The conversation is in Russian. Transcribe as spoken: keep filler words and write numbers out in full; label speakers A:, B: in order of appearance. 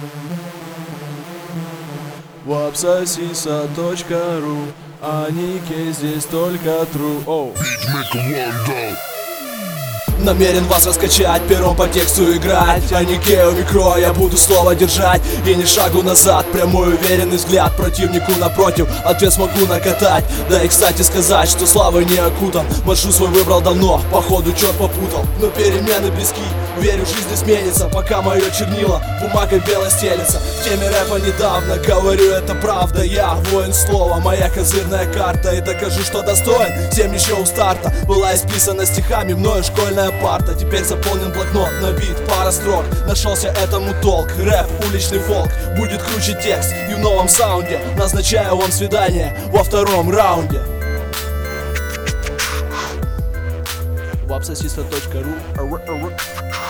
A: Вапсосиса точка ру, а ники здесь только тру. Оу. Намерен вас раскачать, пером по тексту играть. А не Кео микро, я буду слово держать. И ни шагу назад, прямой уверенный взгляд. Противнику напротив, ответ смогу накатать. Да и кстати сказать, что славой не окутан. Маршрут свой выбрал давно, походу черт попутал. Но перемены близки, верю, жизнь сменится. Пока мое чернила бумагой бело стелится. В теме рэпа недавно, говорю, это правда. Я воин слова, моя козырная карта. И докажу, что достоин, всем еще у старта. Была исписана стихами мною школьная парта. Теперь заполнен блокнот на вид, пара строк. Нашелся этому толк, рэп, уличный фолк. Будет круче текст и в новом саунде. Назначаю вам свидание во втором раунде. вапсосиса точка ру